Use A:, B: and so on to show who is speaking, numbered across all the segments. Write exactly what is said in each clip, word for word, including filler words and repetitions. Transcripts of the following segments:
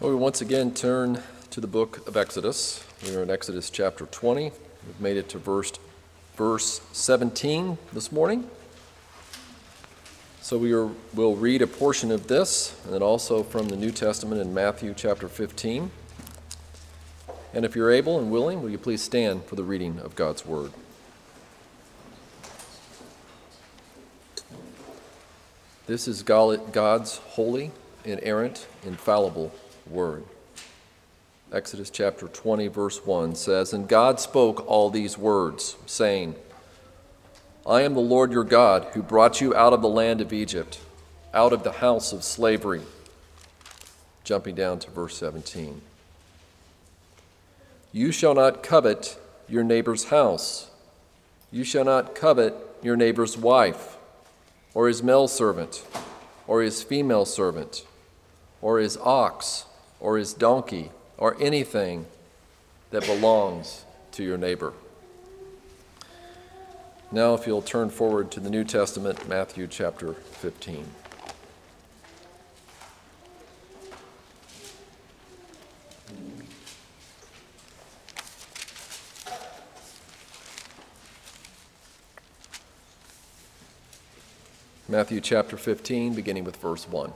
A: Well, we once again turn to the book of Exodus. We are in Exodus chapter twenty. We've made it to verse, verse seventeen this morning. So we are, will read a portion of this, and then also from the New Testament in Matthew chapter fifteen. And if you're able and willing, will you please stand for the reading of God's word? This is God's holy, inerrant, infallible word. Exodus chapter twenty, verse one says, "And God spoke all these words, saying, I am the Lord your God, who brought you out of the land of Egypt, out of the house of slavery." Jumping down to verse seventeen. "You shall not covet your neighbor's house. You shall not covet your neighbor's wife, or his male servant, or his female servant, or his ox, or his donkey, or anything that belongs to your neighbor." Now, if you'll turn forward to the New Testament, Matthew chapter fifteen. Matthew chapter fifteen, beginning with verse one.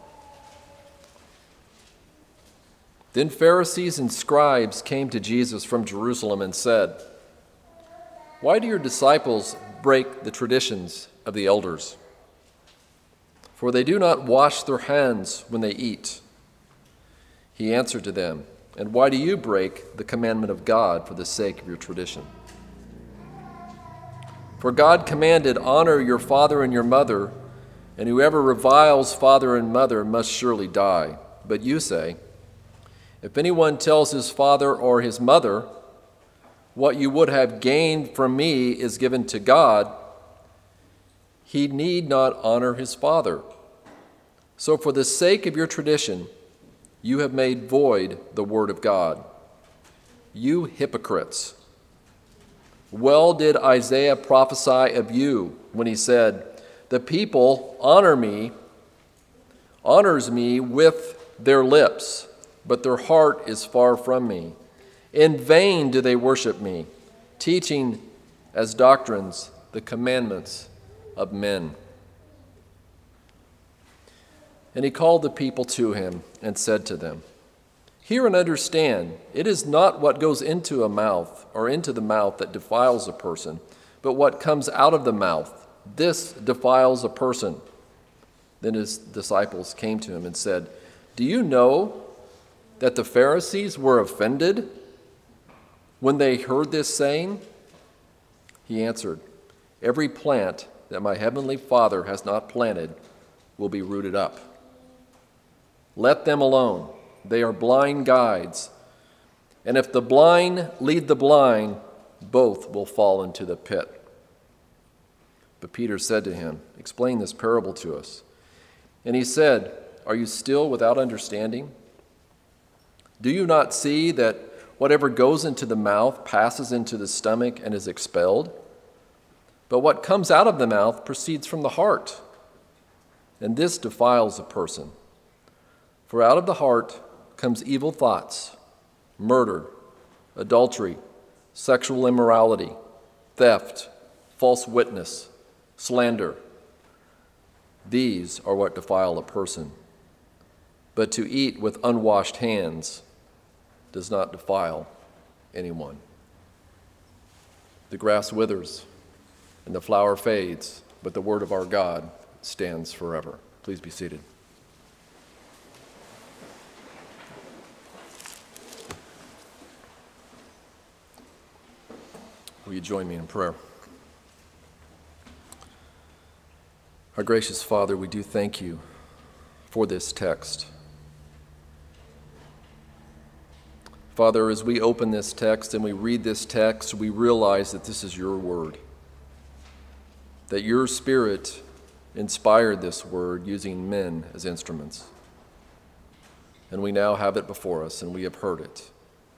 A: "Then Pharisees and scribes came to Jesus from Jerusalem and said, 'Why do your disciples break the traditions of the elders? For they do not wash their hands when they eat.' He answered to them, 'And why do you break the commandment of God for the sake of your tradition? For God commanded, honor your father and your mother, and whoever reviles father and mother must surely die. But you say, if anyone tells his father or his mother, what you would have gained from me is given to God, he need not honor his father. So for the sake of your tradition, you have made void the word of God. You hypocrites! Well did Isaiah prophesy of you when he said, the people honor me, honors me with their lips, but their heart is far from me. In vain do they worship me, teaching as doctrines the commandments of men.' And he called the people to him and said to them, 'Hear and understand, it is not what goes into a mouth or into the mouth that defiles a person, but what comes out of the mouth. This defiles a person.' Then his disciples came to him and said, 'Do you know that the Pharisees were offended when they heard this saying?' He answered, 'Every plant that my heavenly Father has not planted will be rooted up. Let them alone. They are blind guides. And if the blind lead the blind, both will fall into the pit.' But Peter said to him, 'Explain this parable to us.' And he said, 'Are you still without understanding? Do you not see that whatever goes into the mouth passes into the stomach and is expelled? But what comes out of the mouth proceeds from the heart, and this defiles a person. For out of the heart comes evil thoughts, murder, adultery, sexual immorality, theft, false witness, slander. These are what defile a person. But to eat with unwashed hands does not defile anyone. The grass withers and the flower fades, but the word of our God stands forever.'" Please be seated. Will you join me in prayer? Our gracious Father, we do thank you for this text. Father, as we open this text and we read this text, we realize that this is your word, that your Spirit inspired this word using men as instruments. And we now have it before us and we have heard it.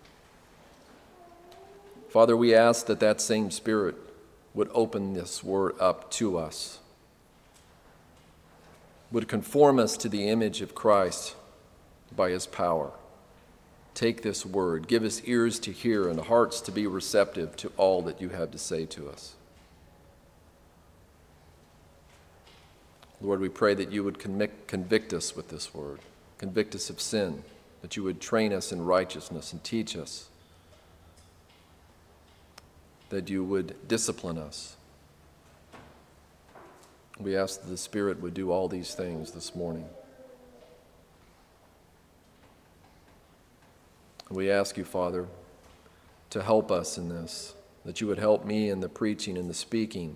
A: Father, we ask that that same Spirit would open this word up to us, would conform us to the image of Christ by his power, take this word. Give us ears to hear and hearts to be receptive to all that you have to say to us. Lord, we pray that you would convict, convict us with this word, convict us of sin, that you would train us in righteousness and teach us, that you would discipline us. We ask that the Spirit would do all these things this morning. We ask you, Father, to help us in this, that you would help me in the preaching and the speaking,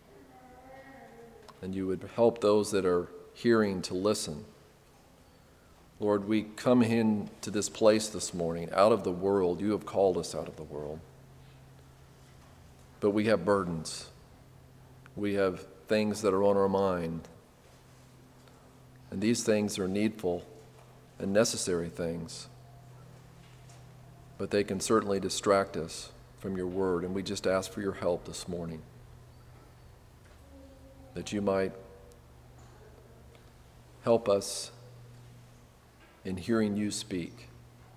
A: and you would help those that are hearing to listen. Lord, we come into this place this morning out of the world. You have called us out of the world. But we have burdens. We have things that are on our mind. And these things are needful and necessary things. But they can certainly distract us from your word. And we just ask for your help this morning, that you might help us in hearing you speak.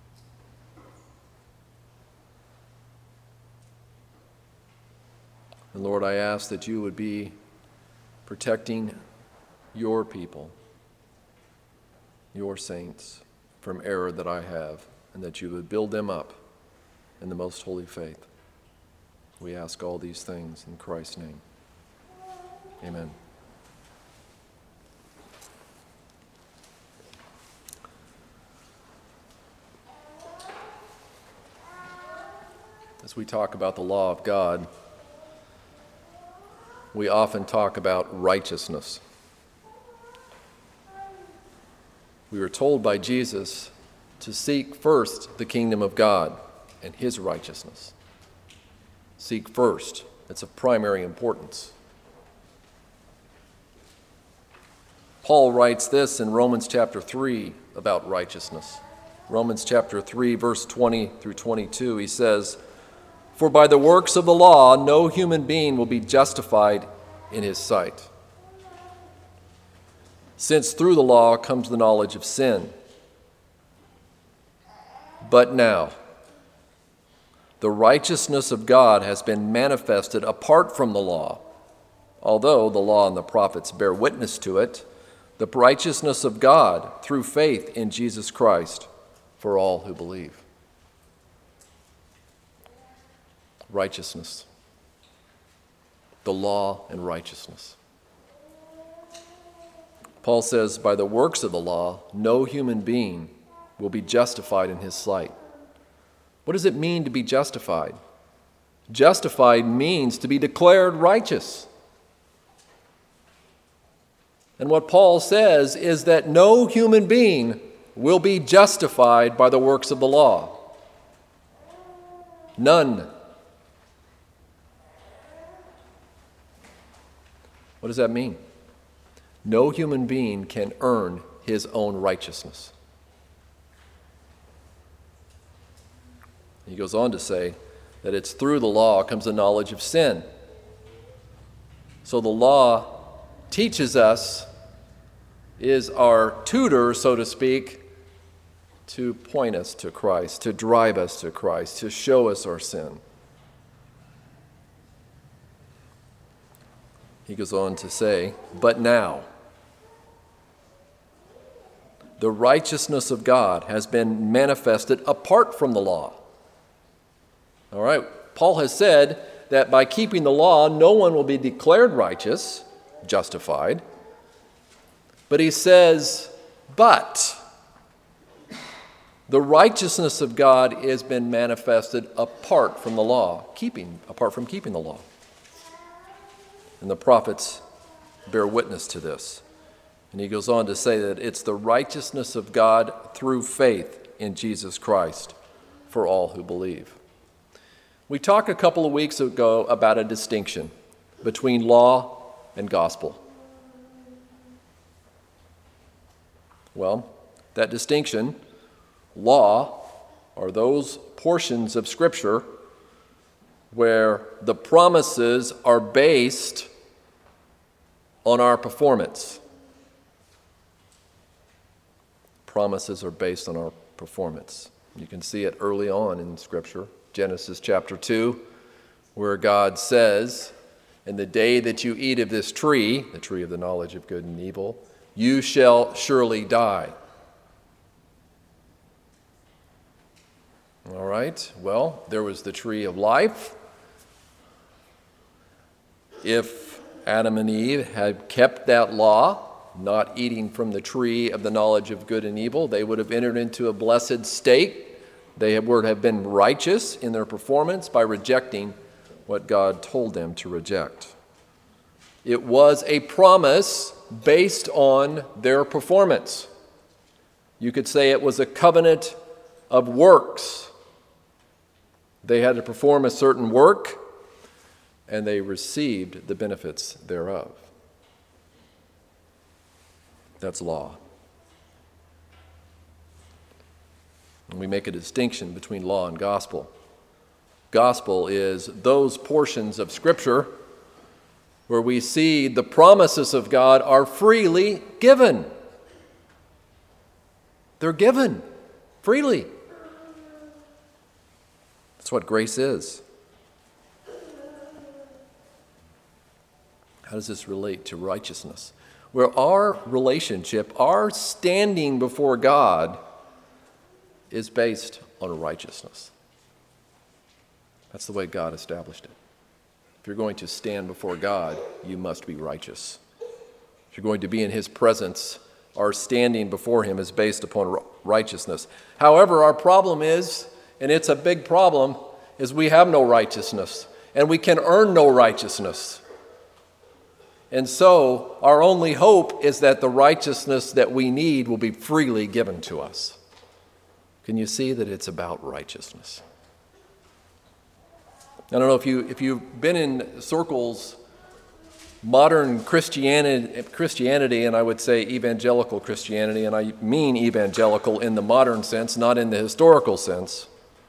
A: And Lord, I ask that you would be protecting your people, your saints, from error that I have, and that you would build them up in the most holy faith. We ask all these things in Christ's name. Amen. As we talk about the law of God, we often talk about righteousness. We were told by Jesus to seek first the kingdom of God and his righteousness. Seek first. It's of primary importance. Paul writes this in Romans chapter three about righteousness. Romans chapter three, verse twenty through twenty-two, he says, "For by the works of the law, no human being will be justified in his sight, since through the law comes the knowledge of sin. But now, the righteousness of God has been manifested apart from the law, although the law and the prophets bear witness to it, the righteousness of God through faith in Jesus Christ for all who believe." Righteousness. The law and righteousness. Paul says, by the works of the law, no human being will be justified in his sight. What does it mean to be justified? Justified means to be declared righteous. And what Paul says is that no human being will be justified by the works of the law. None. What does that mean? No human being can earn his own righteousness. He goes on to say that it's through the law comes the knowledge of sin. So the law teaches us, is our tutor, so to speak, to point us to Christ, to drive us to Christ, to show us our sin. He goes on to say, but now, the righteousness of God has been manifested apart from the law. All right, Paul has said that by keeping the law, no one will be declared righteous, justified. But he says, but the righteousness of God has been manifested apart from the law, keeping, apart from keeping the law. And the prophets bear witness to this. And he goes on to say that it's the righteousness of God through faith in Jesus Christ for all who believe. We talked a couple of weeks ago about a distinction between law and gospel. Well, that distinction, law, are those portions of Scripture where the promises are based on our performance. Promises are based on our performance. You can see it early on in Scripture. Genesis chapter two, where God says, "In the day that you eat of this tree," the tree of the knowledge of good and evil, "you shall surely die." All right, well, there was the tree of life. If Adam and Eve had kept that law, not eating from the tree of the knowledge of good and evil, they would have entered into a blessed state. They would have been righteous in their performance by rejecting what God told them to reject. It was a promise based on their performance. You could say it was a covenant of works. They had to perform a certain work, and they received the benefits thereof. That's law. And we make a distinction between law and gospel. Gospel is those portions of Scripture where we see the promises of God are freely given. They're given freely. That's what grace is. How does this relate to righteousness? Where our relationship, our standing before God, is based on righteousness. That's the way God established it. If you're going to stand before God, you must be righteous. If you're going to be in His presence, our standing before Him is based upon righteousness. However, our problem is, and it's a big problem, is we have no righteousness, and we can earn no righteousness. And so our only hope is that the righteousness that we need will be freely given to us. Can you see that it's about righteousness? I don't know if, you, if you've been in circles, modern Christianity, Christianity, and I would say evangelical Christianity, and I mean evangelical in the modern sense, not in the historical sense.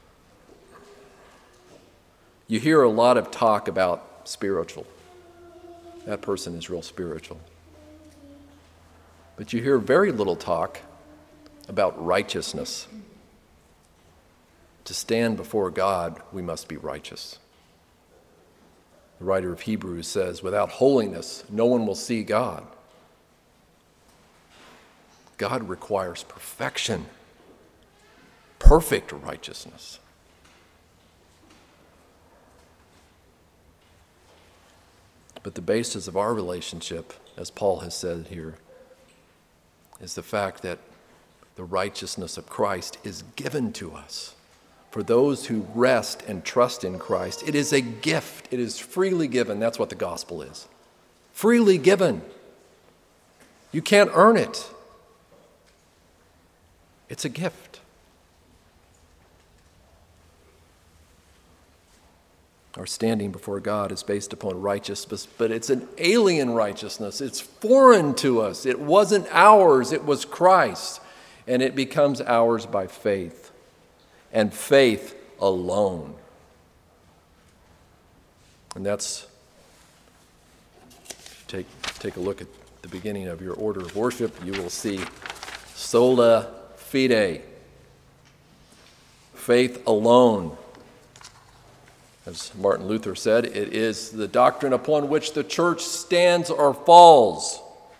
A: You hear a lot of talk about spiritual. That person is real spiritual. But you hear very little talk about righteousness. To stand before God, we must be righteous. The writer of Hebrews says, without holiness, no one will see God. God requires perfection, perfect righteousness. But the basis of our relationship, as Paul has said here, is the fact that the righteousness of Christ is given to us. For those who rest and trust in Christ, it is a gift. It is freely given. That's what the gospel is. Freely given. You can't earn it. It's a gift. Our standing before God is based upon righteousness, but it's an alien righteousness. It's foreign to us. It wasn't ours. It was Christ. And it becomes ours by faith. And faith alone. And that's, take, take a look at the beginning of your order of worship. You will see sola fide. Faith alone. As Martin Luther said, it is the doctrine upon which the church stands or falls.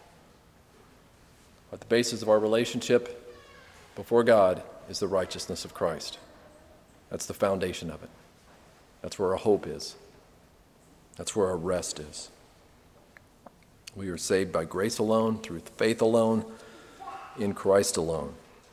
A: At the basis of our relationship before God is the righteousness of Christ. That's the foundation of it. That's where our hope is. That's where our rest is. We are saved by grace alone, through faith alone, in Christ alone.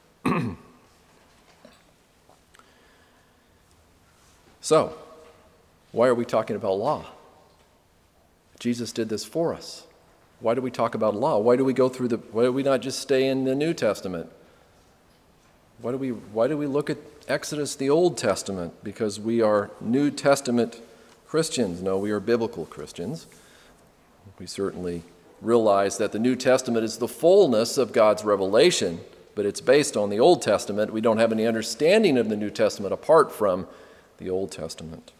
A: So, why are we talking about law? Jesus did this for us. Why do we talk about law? Why do we go through the, why do we not just stay in the New Testament? Why do we, why do we look at Exodus, the Old Testament? Because we are New Testament Christians. No, we are biblical Christians. We certainly realize that the New Testament is the fullness of God's revelation, but it's based on the Old Testament. We don't have any understanding of the New Testament apart from the Old Testament.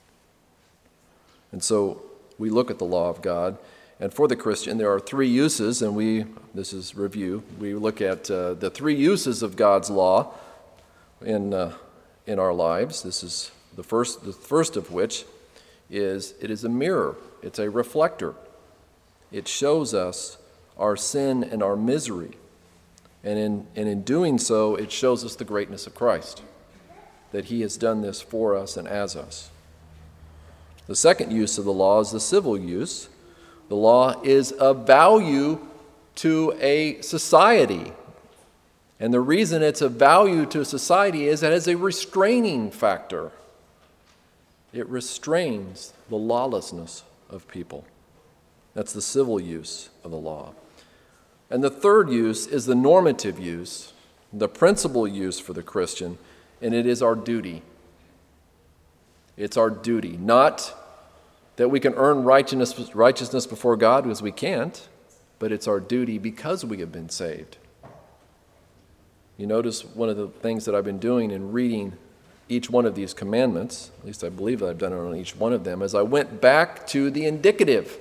A: And so we look at the law of God, and for the Christian, there are three uses, and we, this is review, we look at uh, the three uses of God's law in, uh, in our lives. This is the first, the first of which is it is a mirror. It's a reflector. It shows us our sin and our misery. And in, and in doing so, it shows us the greatness of Christ, that he has done this for us and as us. The second use of the law is the civil use. The law is of value to a society. And the reason it's of value to a society is that it is a restraining factor. It restrains the lawlessness of people. That's the civil use of the law. And the third use is the normative use, the principal use for the Christian, and it is our duty. It's our duty, not that we can earn righteousness, righteousness before God, because we can't, but it's our duty because we have been saved. You notice one of the things that I've been doing in reading each one of these commandments, at least I believe that I've done it on each one of them, is I went back to the indicative.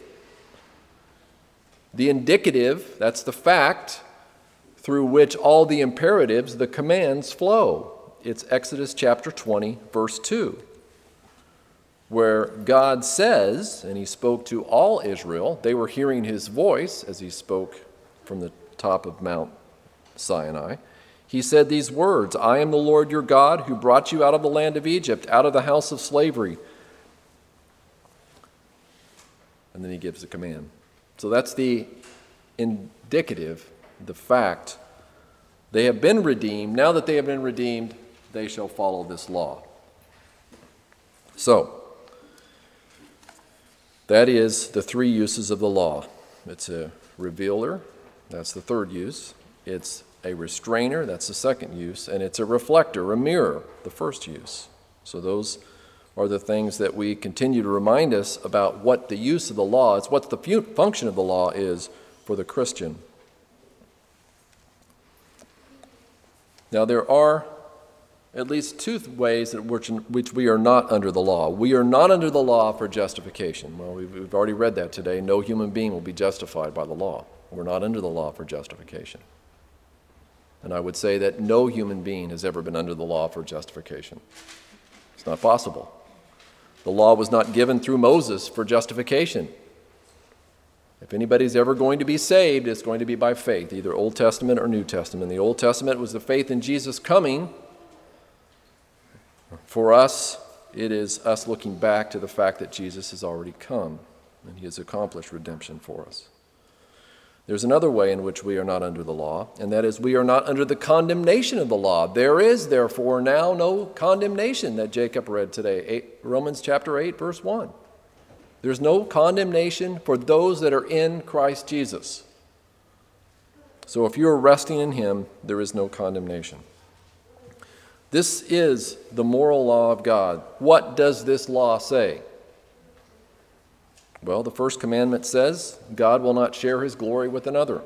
A: The indicative, that's the fact through which all the imperatives, the commands, flow. It's Exodus chapter twenty, verse two, where God says, and he spoke to all Israel, they were hearing his voice as he spoke from the top of Mount Sinai. He said these words, "I am the Lord your God who brought you out of the land of Egypt, out of the house of slavery." And then he gives the command. So that's the indicative, the fact. They have been redeemed. Now that they have been redeemed, they shall follow this law. So, that is the three uses of the law. It's a revealer, that's the third use. It's a restrainer, that's the second use. And it's a reflector, a mirror, the first use. So those are the things that we continue to remind us about what the use of the law is, what the function of the law is for the Christian. Now, there are at least two ways in which, which we are not under the law. We are not under the law for justification. Well, we've, we've already read that today. No human being will be justified by the law. We're not under the law for justification. And I would say that no human being has ever been under the law for justification. It's not possible. The law was not given through Moses for justification. If anybody's ever going to be saved, it's going to be by faith, either Old Testament or New Testament. The Old Testament was the faith in Jesus coming. For us, it is us looking back to the fact that Jesus has already come and he has accomplished redemption for us. There's another way in which we are not under the law, and that is we are not under the condemnation of the law. There is, therefore, now no condemnation that Jacob read today, eight, Romans chapter eight, verse one. There's no condemnation for those that are in Christ Jesus. So if you're resting in him, there is no condemnation. This is the moral law of God. What does this law say? Well, the first commandment says, God will not share his glory with another.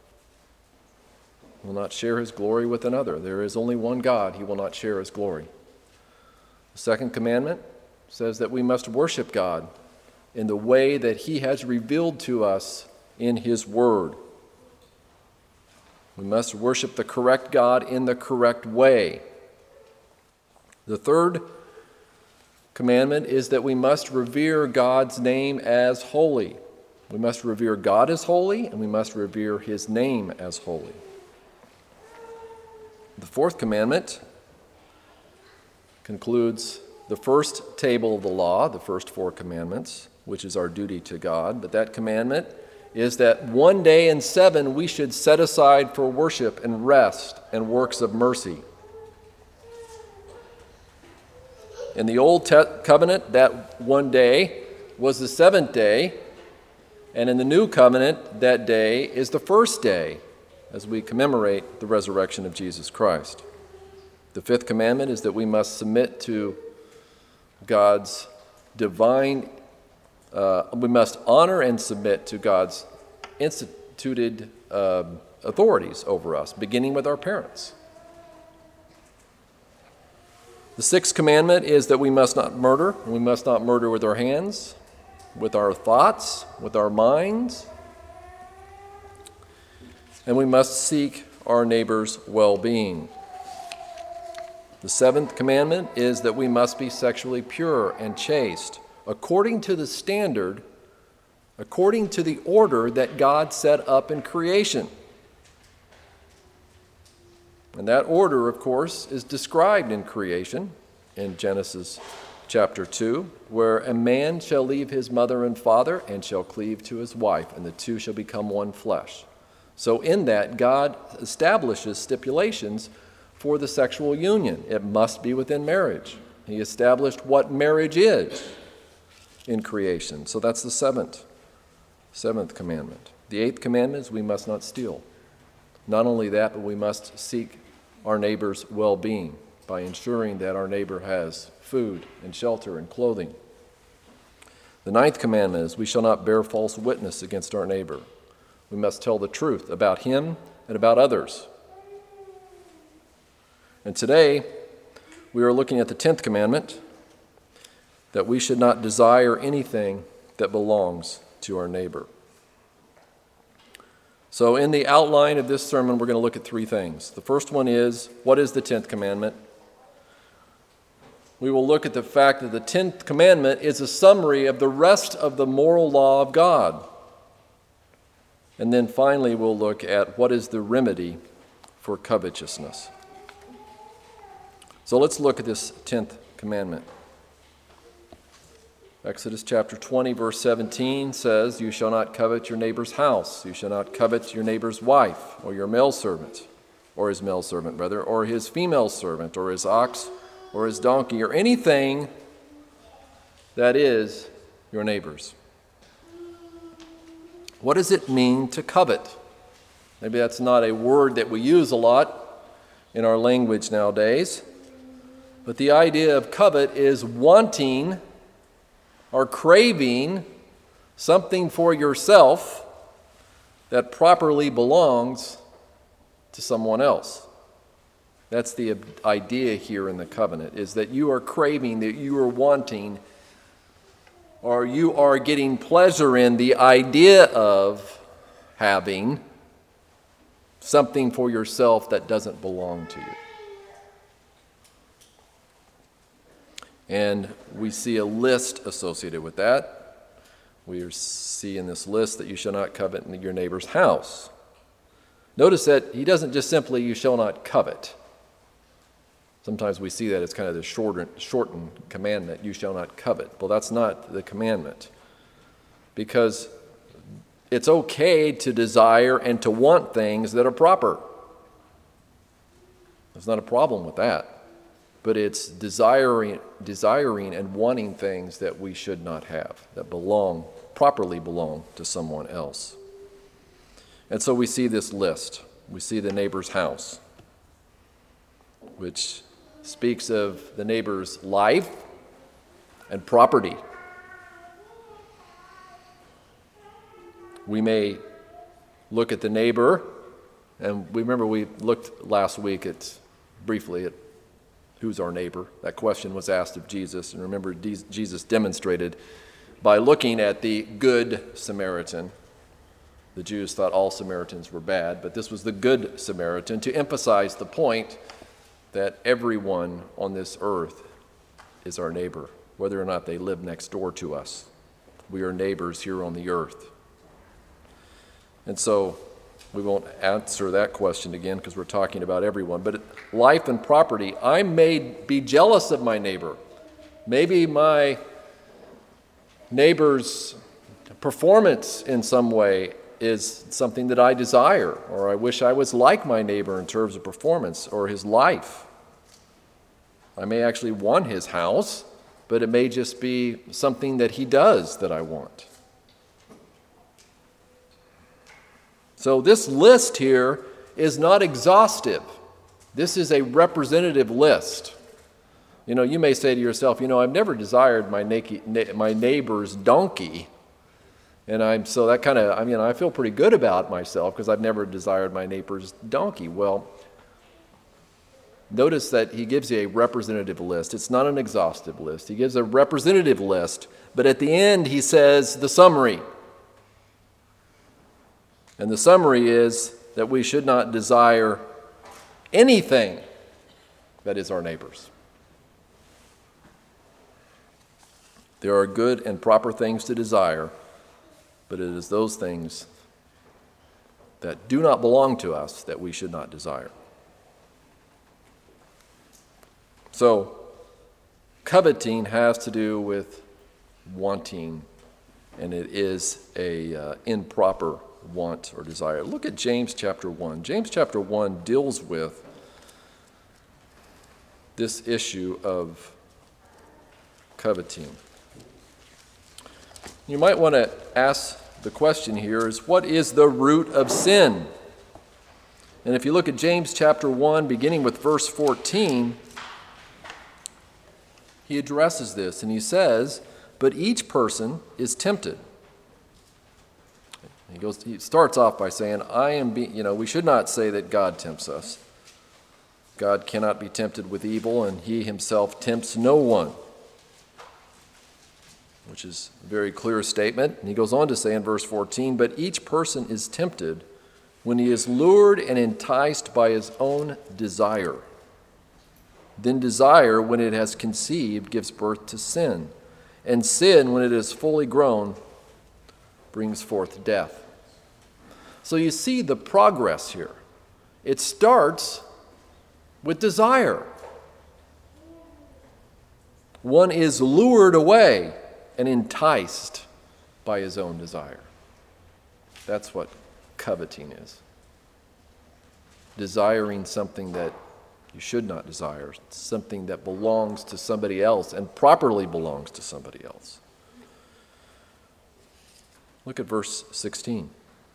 A: Will not share his glory with another. There is only one God. He will not share his glory. The second commandment says that we must worship God in the way that he has revealed to us in his word. We must worship the correct God in the correct way. The third commandment is that we must revere God's name as holy. We must revere God as holy, and we must revere his name as holy. The fourth commandment concludes the first table of the law, the first four commandments, which is our duty to God. But that commandment is that one day in seven we should set aside for worship and rest and works of mercy. In the Old Covenant, that one day was the seventh day, and in the New Covenant, that day is the first day, as we commemorate the resurrection of Jesus Christ. The fifth commandment is that we must submit to God's divine, uh, we must honor and submit to God's instituted uh, authorities over us, beginning with our parents. The sixth commandment is that we must not murder. We must not murder with our hands, with our thoughts, with our minds. And we must seek our neighbor's well-being. The seventh commandment is that we must be sexually pure and chaste, according to the standard, according to the order that God set up in creation. And that order, of course, is described in creation in Genesis chapter two, where a man shall leave his mother and father and shall cleave to his wife, and the two shall become one flesh. So in that, God establishes stipulations for the sexual union. It must be within marriage. He established what marriage is in creation. So that's the seventh, seventh commandment. The eighth commandment is we must not steal. Not only that, but we must seek our neighbor's well-being by ensuring that our neighbor has food and shelter and clothing. The ninth commandment is we shall not bear false witness against our neighbor. We must tell the truth about him and about others. And today, we are looking at the tenth commandment, that we should not desire anything that belongs to our neighbor. So in the outline of this sermon, we're going to look at three things. The first one is, what is the tenth commandment? We will look at the fact that the tenth commandment is a summary of the rest of the moral law of God. And then finally, we'll look at what is the remedy for covetousness. So let's look at this tenth commandment. Exodus chapter twenty, verse seventeen says, you shall not covet your neighbor's house. You shall not covet your neighbor's wife, or your male servant, or his male servant, brother, or his female servant, or his ox, or his donkey, or anything that is your neighbor's. What does it mean to covet? Maybe that's not a word that we use a lot in our language nowadays, but the idea of covet is wanting or craving something for yourself that properly belongs to someone else. That's the idea here in the covenant, is that you are craving, that you are wanting, or you are getting pleasure in the idea of having something for yourself that doesn't belong to you. And we see a list associated with that. We see in this list that you shall not covet your neighbor's house. Notice that he doesn't just simply, you shall not covet. Sometimes we see that as kind of the shortened, shortened commandment, you shall not covet. Well, that's not the commandment. Because it's okay to desire and to want things that are proper. There's not a problem with that. But it's desiring, desiring and wanting things that we should not have, that belong, properly belong to someone else. And so we see this list. We see the neighbor's house, which speaks of the neighbor's life and property. We may look at the neighbor, and we remember we looked last week at briefly at who's our neighbor? That question was asked of Jesus, and remember, Jesus demonstrated by looking at the good Samaritan. The Jews thought all Samaritans were bad, but this was the good Samaritan to emphasize the point that everyone on this earth is our neighbor, whether or not they live next door to us. We are neighbors here on the earth. And so we won't answer that question again because we're talking about everyone. But life and property, I may be jealous of my neighbor. Maybe my neighbor's performance in some way is something that I desire, or I wish I was like my neighbor in terms of performance or his life. I may actually want his house, but it may just be something that he does that I want. So this list here is not exhaustive. This is a representative list. You know, you may say to yourself, you know, I've never desired my, na- my neighbor's donkey. And I'm so that kind of, I mean, I feel pretty good about myself because I've never desired my neighbor's donkey. Well, notice that he gives you a representative list. It's not an exhaustive list. He gives a representative list, but at the end he says the summary. And the summary is that we should not desire anything that is, our neighbors. There are good and proper things to desire, but it is those things that do not belong to us that we should not desire. So, coveting has to do with wanting, and it is a uh, improper want or desire. Look at James chapter one. James chapter one deals with this issue of coveting. You might want to ask the question here is, what is the root of sin? And if you look at James chapter one, beginning with verse fourteen, he addresses this, and he says, but each person is tempted. He goes. He starts off by saying, I am be, you know, we should not say that God tempts us. God cannot be tempted with evil, and he himself tempts no one, which is a very clear statement. And he goes on to say in verse fourteen, but each person is tempted when he is lured and enticed by his own desire. Then desire, when it has conceived, gives birth to sin. And sin, when it is fully grown, brings forth death. So you see the progress here. It starts with desire. One is lured away and enticed by his own desire. That's what coveting is. Desiring something that you should not desire, something that belongs to somebody else and properly belongs to somebody else. Look at verse sixteen.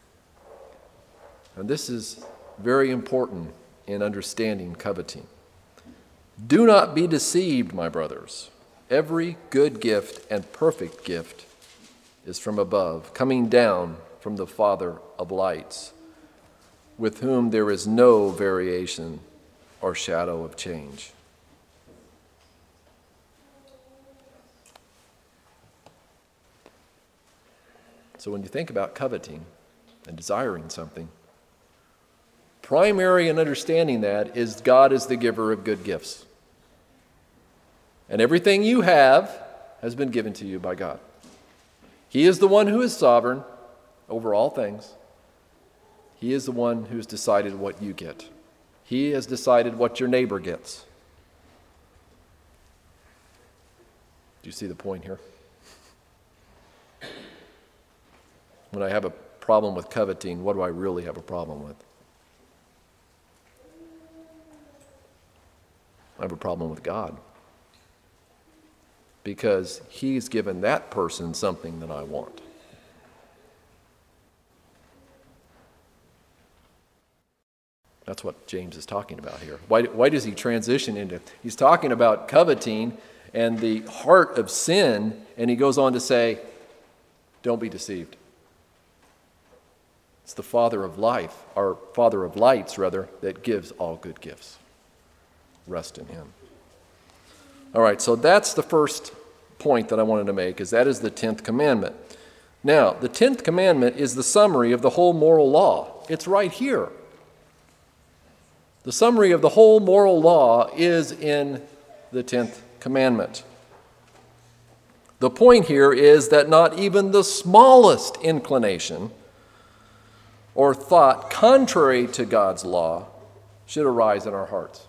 A: And this is very important in understanding coveting. Do not be deceived, my brothers. Every good gift and perfect gift is from above, coming down from the Father of lights, with whom there is no variation or shadow of change. So when you think about coveting and desiring something, primary in understanding that is God is the giver of good gifts. And everything you have has been given to you by God. He is the one who is sovereign over all things. He is the one who's decided what you get. He has decided what your neighbor gets. Do you see the point here? When I have a problem with coveting, what do I really have a problem with? I have a problem with God. Because he's given that person something that I want. That's what James is talking about here. Why, why does he transition into? He's talking about coveting and the heart of sin, and he goes on to say, don't be deceived. It's the Father of life, or Father of lights, rather, that gives all good gifts. Rest in him. All right, so that's the first point that I wanted to make, is that is the tenth commandment. Now, the tenth commandment is the summary of the whole moral law. It's right here. The summary of the whole moral law is in the tenth commandment. The point here is that not even the smallest inclination or thought contrary to God's law should arise in our hearts.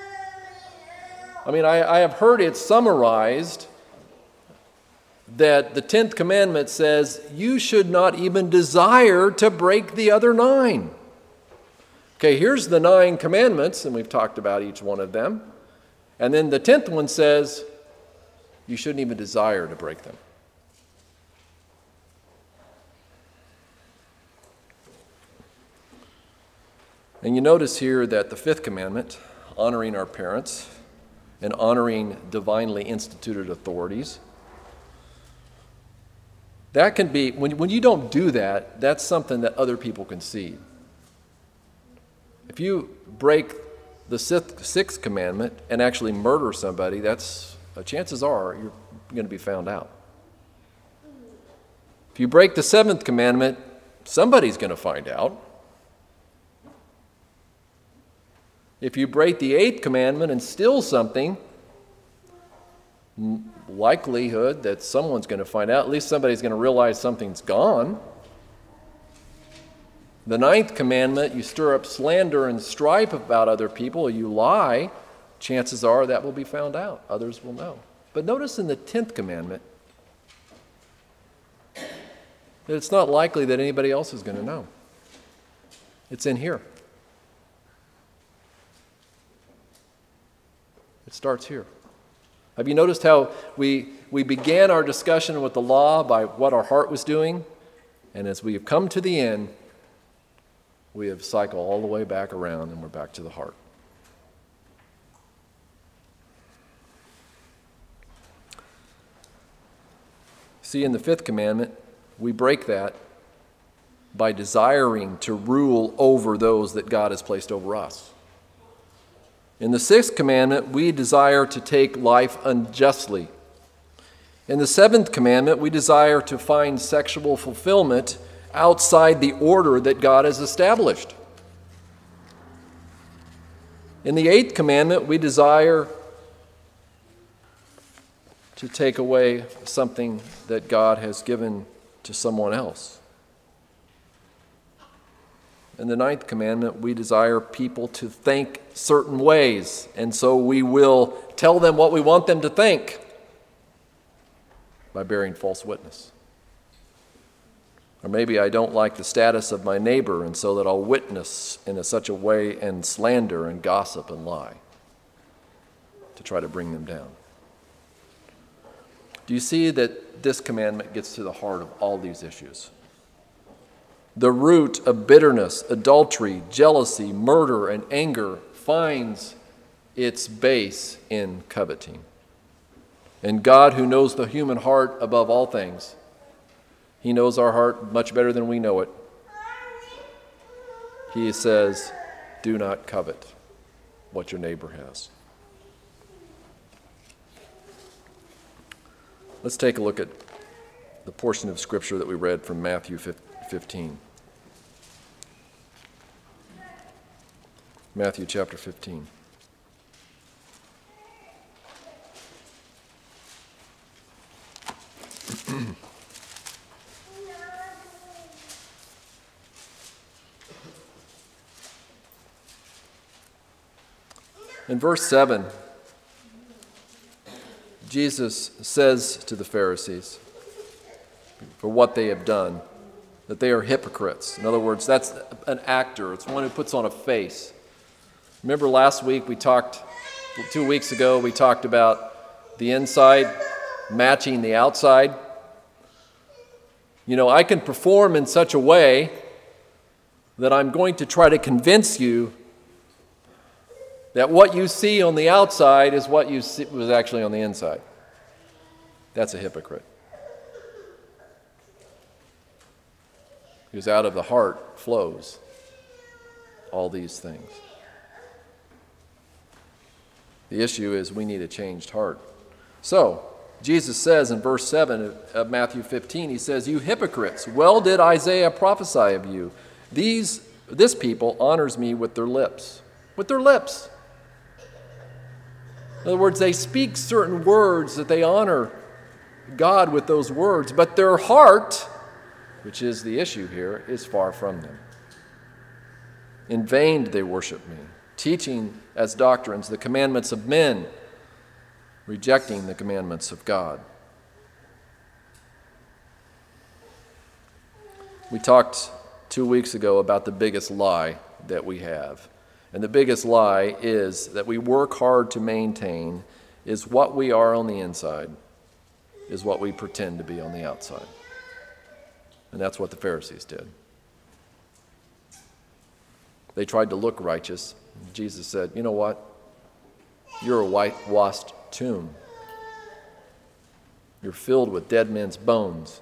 A: I mean, I, I have heard it summarized that the tenth commandment says you should not even desire to break the other nine. Okay, here's the nine commandments, and we've talked about each one of them. And then the tenth one says you shouldn't even desire to break them. And you notice here that the fifth commandment, honoring our parents and honoring divinely instituted authorities, that can be, when, when you don't do that, that's something that other people can see. If you break the sixth, sixth commandment and actually murder somebody, that's uh, chances are you're going to be found out. If you break the seventh commandment, somebody's going to find out. If you break the eighth commandment and steal something, likelihood that someone's going to find out, at least somebody's going to realize something's gone. The ninth commandment, you stir up slander and strife about other people, you lie, chances are that will be found out. Others will know. But notice in the tenth commandment that it's not likely that anybody else is going to know. It's in here. It starts here. Have you noticed how we, we began our discussion with the law by what our heart was doing? And as we have come to the end, we have cycled all the way back around and we're back to the heart. See, in the fifth commandment, we break that by desiring to rule over those that God has placed over us. In the sixth commandment, we desire to take life unjustly. In the seventh commandment, we desire to find sexual fulfillment outside the order that God has established. In the eighth commandment, we desire to take away something that God has given to someone else. In the ninth commandment, we desire people to think certain ways, and so we will tell them what we want them to think by bearing false witness. Or maybe I don't like the status of my neighbor, and so that I'll witness in a such a way and slander and gossip and lie to try to bring them down. Do you see that this commandment gets to the heart of all these issues? The root of bitterness, adultery, jealousy, murder, and anger finds its base in coveting. And God, who knows the human heart above all things, He knows our heart much better than we know it. He says, do not covet what your neighbor has. Let's take a look at the portion of Scripture that we read from Matthew fifteen. Matthew chapter fifteen. In verse seven, Jesus says to the Pharisees, for what they have done, that they are hypocrites. In other words, that's an actor. It's one who puts on a face. Remember last week we talked, two weeks ago, we talked about the inside matching the outside. You know, I can perform in such a way that I'm going to try to convince you that what you see on the outside is what you see was actually on the inside. That's a hypocrite. Because out of the heart flows all these things. The issue is we need a changed heart. So, Jesus says in verse seven of Matthew fifteen, he says, you hypocrites, well did Isaiah prophesy of you. These, this people honors me with their lips. With their lips. In other words, they speak certain words that they honor God with those words, but their heart, which is the issue here, is far from them. In vain they worship me, teaching as doctrines the commandments of men, rejecting the commandments of God. We talked two weeks ago about the biggest lie that we have. And the biggest lie is that we work hard to maintain is what we are on the inside is what we pretend to be on the outside. And that's what the Pharisees did. They tried to look righteous. Jesus said, you know what? You're a whitewashed tomb. You're filled with dead men's bones.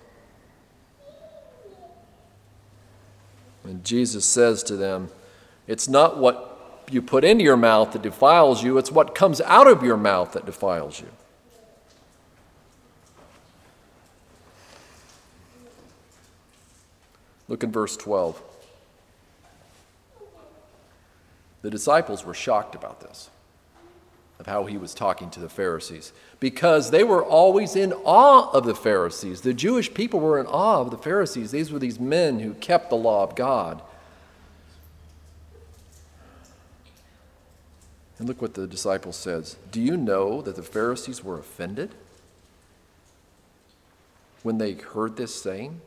A: And Jesus says to them, it's not what you put into your mouth that defiles you, it's what comes out of your mouth that defiles you. Look in verse twelve. The disciples were shocked about this, of how he was talking to the Pharisees, because they were always in awe of the Pharisees. The Jewish people were in awe of the Pharisees. These were these men who kept the law of God. And look what the disciple says. Do you know that the Pharisees were offended when they heard this saying?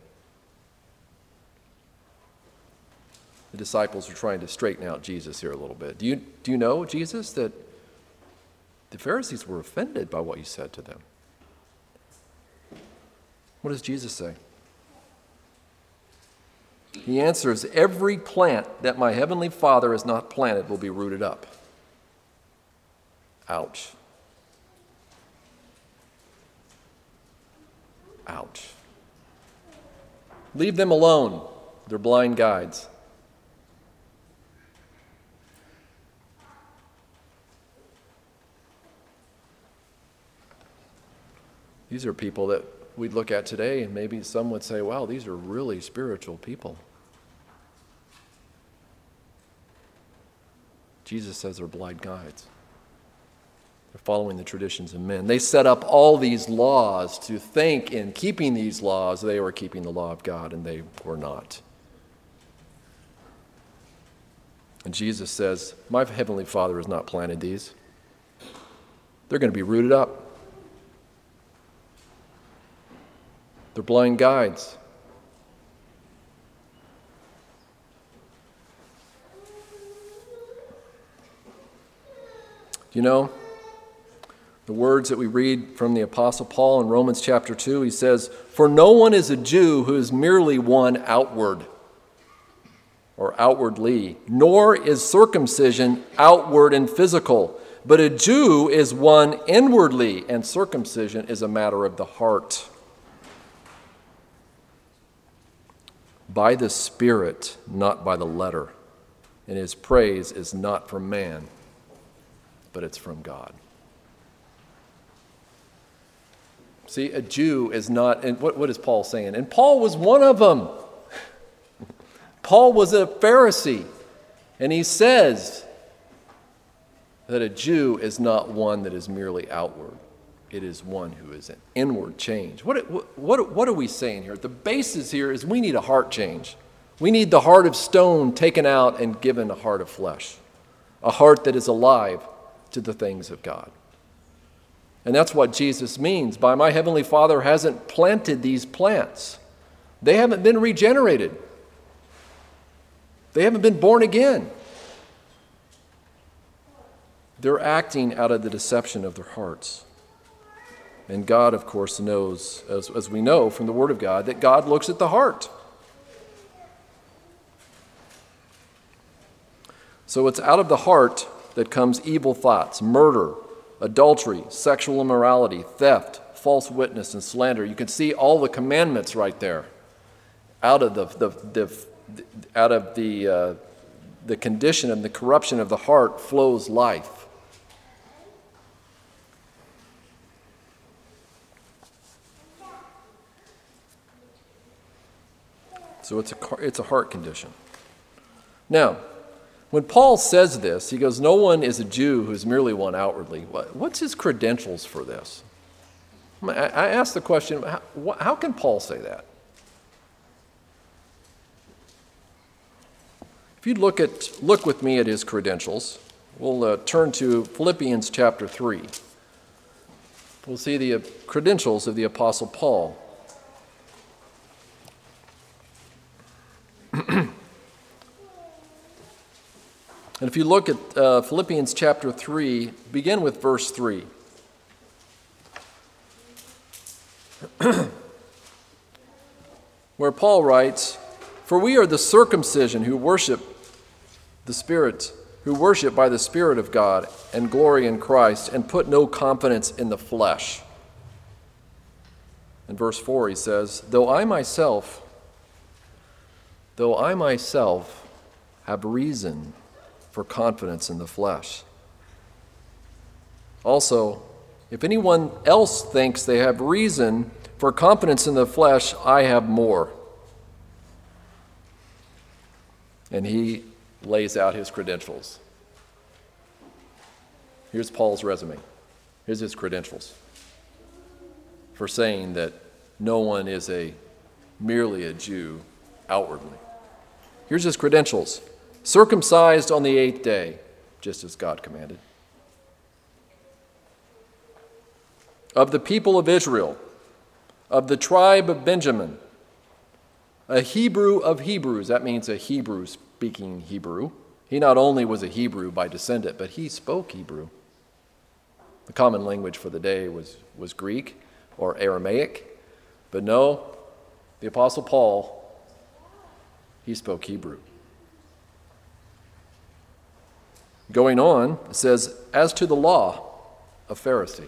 A: The disciples are trying to straighten out Jesus here a little bit. Do you, do you know, Jesus, that the Pharisees were offended by what you said to them? What does Jesus say? He answers, every plant that my heavenly Father has not planted will be rooted up. Ouch. Ouch. Leave them alone. They're blind guides. These are people that we'd look at today, and maybe some would say, wow, these are really spiritual people. Jesus says they're blind guides. They're following the traditions of men. They set up all these laws to think in keeping these laws they were keeping the law of God, and they were not. And Jesus says, my heavenly Father has not planted these. They're going to be rooted up. They're blind guides. You know, the words that we read from the Apostle Paul in Romans chapter two, he says, for no one is a Jew who is merely one outward or outwardly, nor is circumcision outward and physical, but a Jew is one inwardly, and circumcision is a matter of the heart. By the Spirit, not by the letter. And his praise is not from man, but it's from God. See, a Jew is not, and what, what is Paul saying? And Paul was one of them. Paul was a Pharisee, and he says that a Jew is not one that is merely outward. It is one who is an inward change. What, what, what are we saying here? The basis here is we need a heart change. We need the heart of stone taken out and given a heart of flesh, a heart that is alive to the things of God. And that's what Jesus means by my heavenly Father hasn't planted these plants. They haven't been regenerated. They haven't been born again. They're acting out of the deception of their hearts. And God, of course, knows, as, as we know from the Word of God, that God looks at the heart. So it's out of the heart that comes evil thoughts, murder, adultery, sexual immorality, theft, false witness, and slander. You can see all the commandments right there. Out of the, the, the, out of the, uh, the condition and the corruption of the heart flows life. So it's a, it's a heart condition. Now, when Paul says this, he goes, no one is a Jew who is merely one outwardly. What, what's his credentials for this? I, I ask the question, how, how can Paul say that? If you look at look with me at his credentials, we'll uh, turn to Philippians chapter three. We'll see the uh, credentials of the Apostle Paul. And if you look at uh, Philippians chapter three, begin with verse three. Where Paul writes, for we are the circumcision who worship the Spirit, who worship by the Spirit of God and glory in Christ and put no confidence in the flesh. In verse four he says, though I myself, though I myself have reason for confidence in the flesh. Also, if anyone else thinks they have reason for confidence in the flesh, I have more. And he lays out his credentials. Here's Paul's resume. Here's his credentials for saying that no one is a merely a Jew outwardly. Here's his credentials. Circumcised on the eighth day, just as God commanded. Of the people of Israel, of the tribe of Benjamin, a Hebrew of Hebrews. That means a Hebrew speaking Hebrew. He not only was a Hebrew by descendant, but he spoke Hebrew. The common language for the day was, was Greek or Aramaic. But no, the Apostle Paul, he spoke Hebrew. Going on, it says, as to the law, a Pharisee.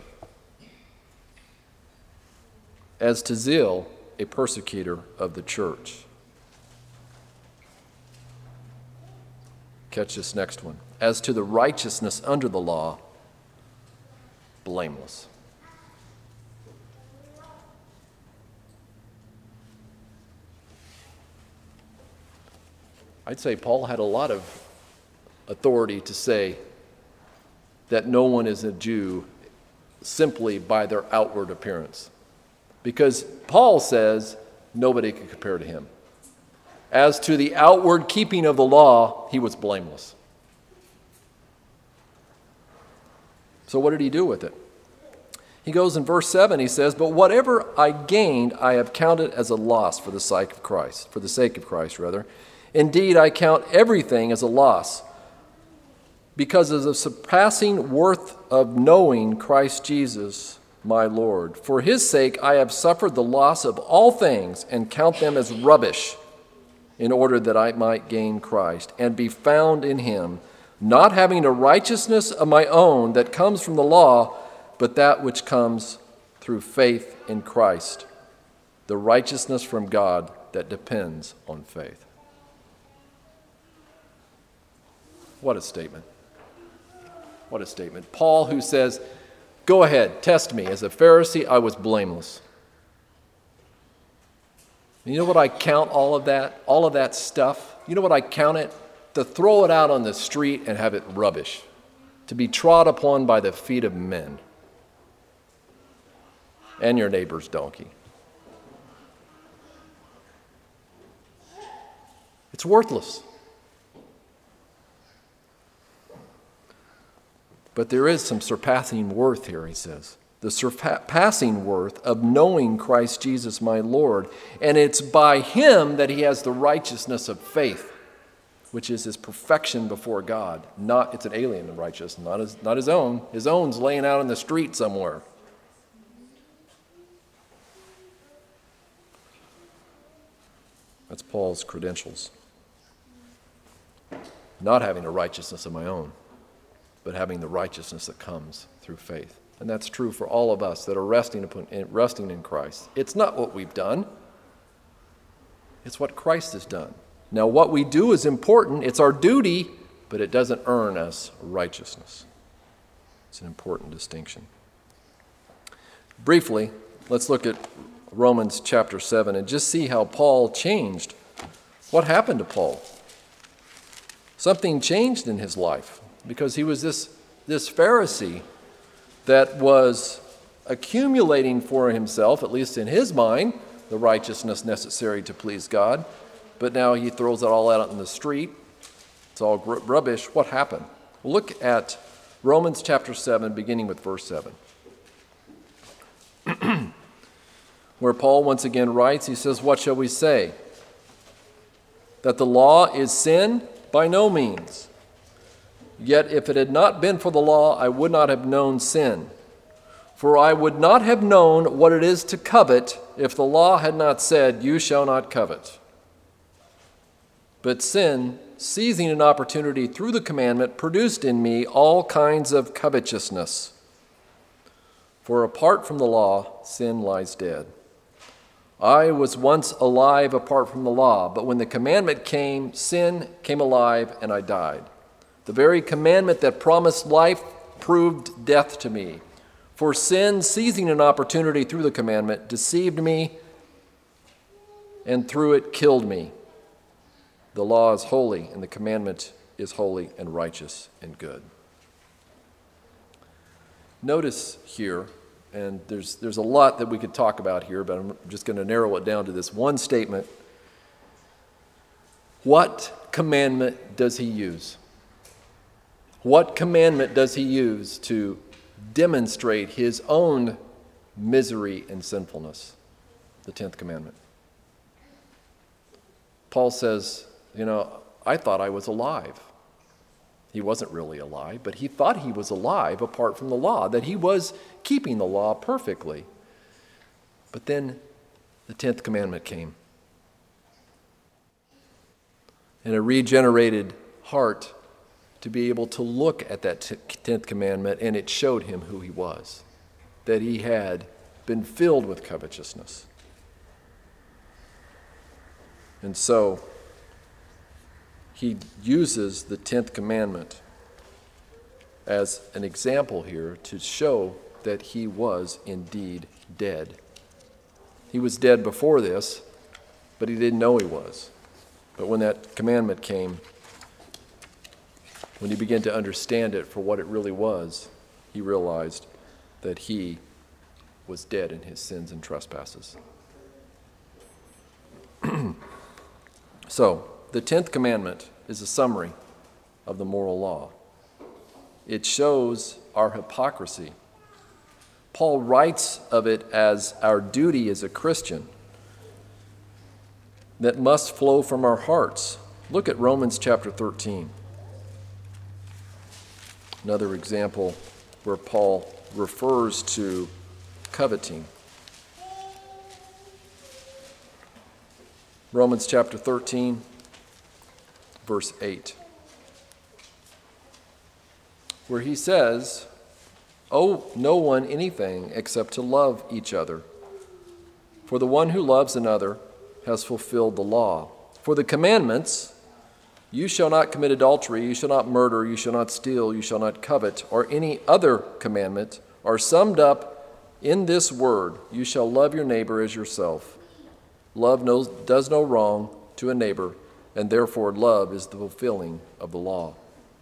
A: As to zeal, a persecutor of the church. Catch this next one. As to the righteousness under the law, blameless. I'd say Paul had a lot of authority to say that no one is a Jew simply by their outward appearance. Because Paul says nobody could compare to him. As to the outward keeping of the law, he was blameless. So what did he do with it? He goes in verse seven, he says, but whatever I gained, I have counted as a loss for the sake of Christ, for the sake of Christ, rather. Indeed, I count everything as a loss because of the surpassing worth of knowing Christ Jesus, my Lord. For his sake, I have suffered the loss of all things and count them as rubbish in order that I might gain Christ and be found in him, not having a righteousness of my own that comes from the law, but that which comes through faith in Christ, the righteousness from God that depends on faith. What a statement. What a statement. Paul, who says, go ahead, test me. As a Pharisee, I was blameless. And you know what I count all of that? All of that stuff? You know what I count it? To throw it out on the street and have it rubbish. To be trod upon by the feet of men. And your neighbor's donkey. It's worthless. But there is some surpassing worth here, he says. The surpassing worth of knowing Christ Jesus my Lord. And it's by him that he has the righteousness of faith, which is his perfection before God. Not, it's an alien righteousness, not his, not his own. His own's laying out in the street somewhere. That's Paul's credentials. Not having a righteousness of my own, but having the righteousness that comes through faith. And that's true for all of us that are resting, upon, resting in Christ. It's not what we've done. It's what Christ has done. Now, what we do is important. It's our duty, but it doesn't earn us righteousness. It's an important distinction. Briefly, let's look at Romans chapter seven and just see how Paul changed. What happened to Paul? Something changed in his life because he was this, this Pharisee that was accumulating for himself, at least in his mind, the righteousness necessary to please God. But now he throws it all out in the street. It's all rubbish. What happened? Well, look at Romans chapter seven, beginning with verse seven. Where Paul once again writes, he says, what shall we say? That the law is sin? By no means. Yet if it had not been for the law, I would not have known sin. For I would not have known what it is to covet if the law had not said, you shall not covet. But sin, seizing an opportunity through the commandment, produced in me all kinds of covetousness. For apart from the law, sin lies dead. I was once alive apart from the law, but when the commandment came, sin came alive and I died. The very commandment that promised life proved death to me. For sin, seizing an opportunity through the commandment, deceived me and through it killed me. The law is holy and the commandment is holy and righteous and good. notice here, and there's, there's a lot that we could talk about here, but I'm just going to narrow it down to this one statement. What commandment does he use? What commandment does he use to demonstrate his own misery and sinfulness? The tenth commandment. Paul says, you know, I thought I was alive. He wasn't really alive, but he thought he was alive apart from the law, that he was keeping the law perfectly. But then the tenth commandment came. And a regenerated heart to be able to look at that tenth commandment, and it showed him who he was, that he had been filled with covetousness. And so he uses the tenth commandment as an example here to show that he was indeed dead. He was dead before this, but he didn't know he was. But when that commandment came, when he began to understand it for what it really was, he realized that he was dead in his sins and trespasses. So, the tenth commandment is a summary of the moral law. It shows our hypocrisy. Paul writes of it as our duty as a Christian that must flow from our hearts. Look at Romans chapter thirteen. Another example where Paul refers to coveting. Romans chapter thirteen, verse eight, where he says, "Owe no one anything except to love each other. For the one who loves another has fulfilled the law. For the commandments, you shall not commit adultery, you shall not murder, you shall not steal, you shall not covet, or any other commandment, are summed up in this word, you shall love your neighbor as yourself. Love knows, does no wrong to a neighbor, and therefore love is the fulfilling of the law."